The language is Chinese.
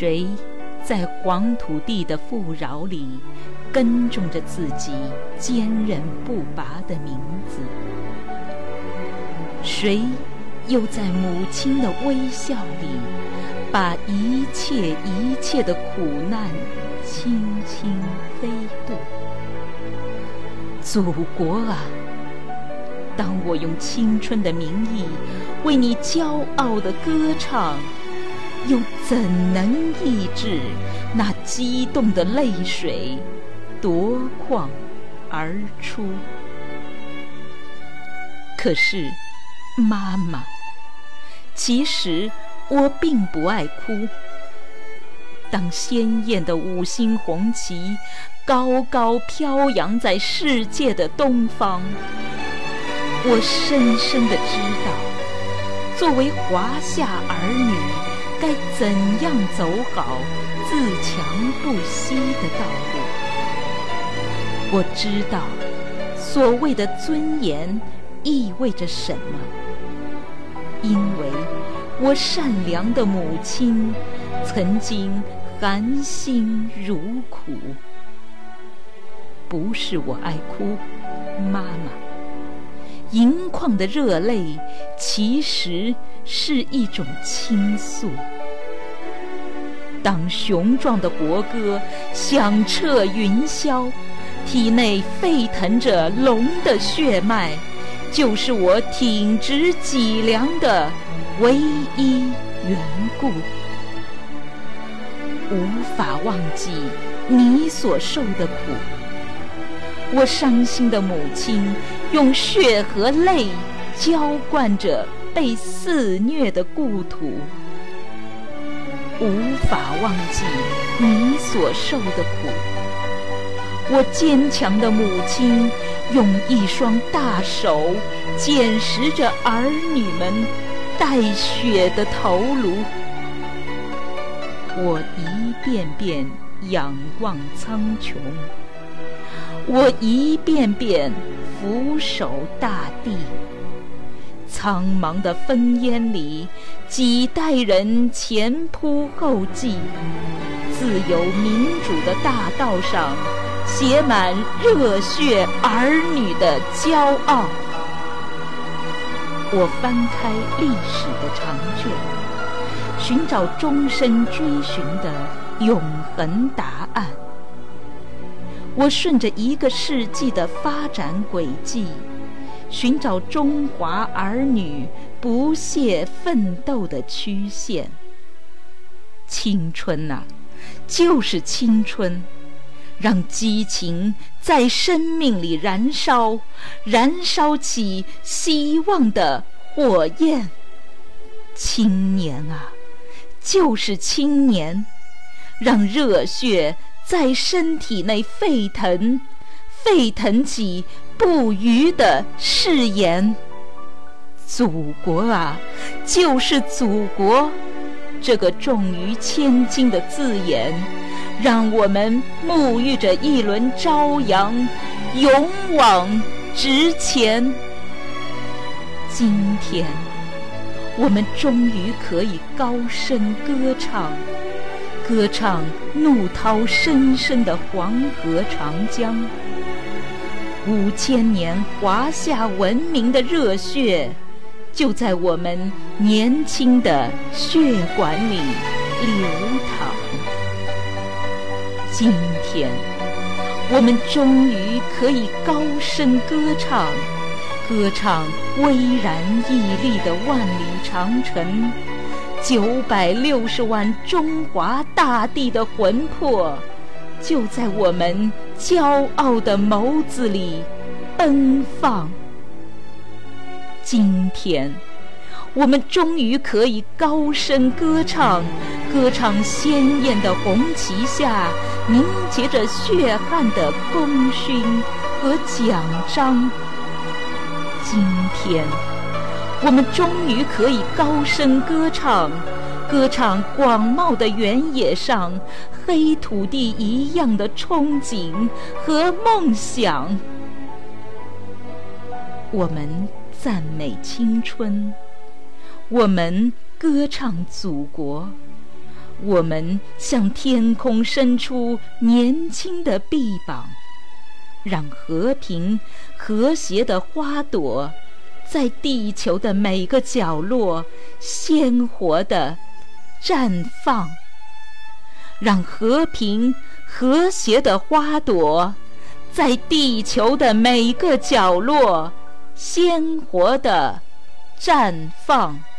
谁在黄土地的富饶里耕种着自己坚韧不拔的名字？谁又在母亲的微笑里把一切的苦难轻轻飞渡？祖国啊，当我用青春的名义为你骄傲地歌唱，又怎能抑制那激动的泪水夺眶而出？可是妈妈，其实我并不爱哭。当鲜艳的5星红旗高高飘扬在世界的东方，我深深地知道，作为华夏儿女，该怎样走好自强不息的道路。我知道，所谓的尊严意味着什么，因为我善良的母亲曾经含辛茹苦。不是我爱哭，妈妈，盈眶的热泪其实是一种倾诉。当雄壮的国歌响彻云霄，体内沸腾着龙的血脉，就是我挺直脊梁的唯一缘故。无法忘记你所受的苦，我伤心的母亲用血和泪浇灌着被肆虐的故土。无法忘记你所受的苦，我坚强的母亲用一双大手捡拾着儿女们带血的头颅。我一遍遍仰望苍穹，我一遍遍俯首大地。苍茫的烽烟里，几代人前仆后继，自由民主的大道上，写满热血儿女的骄傲。我翻开历史的长卷，寻找终身追寻的永恒答案。我顺着1个世纪的发展轨迹，寻找中华儿女不懈奋斗的曲线。青春啊，就是青春，让激情在生命里燃烧，燃烧起希望的火焰。青年啊，就是青年，让热血在身体内沸腾，沸腾起不渝的誓言。祖国啊，就是祖国，这个重于千金的字眼，让我们沐浴着一轮朝阳，勇往直前。今天我们终于可以高声歌唱，歌唱怒涛深深的黄河长江。5000年华夏文明的热血，就在我们年轻的血管里流淌。今天我们终于可以高声歌唱，歌唱巍然屹立的万里长城，960万中华大地的魂魄，就在我们骄傲的眸子里奔放。今天我们终于可以高声歌唱，歌唱鲜艳的红旗下凝结着血汗的功勋和奖章。今天我们终于可以高声歌唱，歌唱广袤的原野上黑土地一样的憧憬和梦想。我们赞美青春，我们歌唱祖国， 我们向天空伸出年轻的臂膀，让和平和谐的花朵在地球的每个角落鲜活地绽放，让和平和谐的花朵在地球的每个角落鲜活地绽放。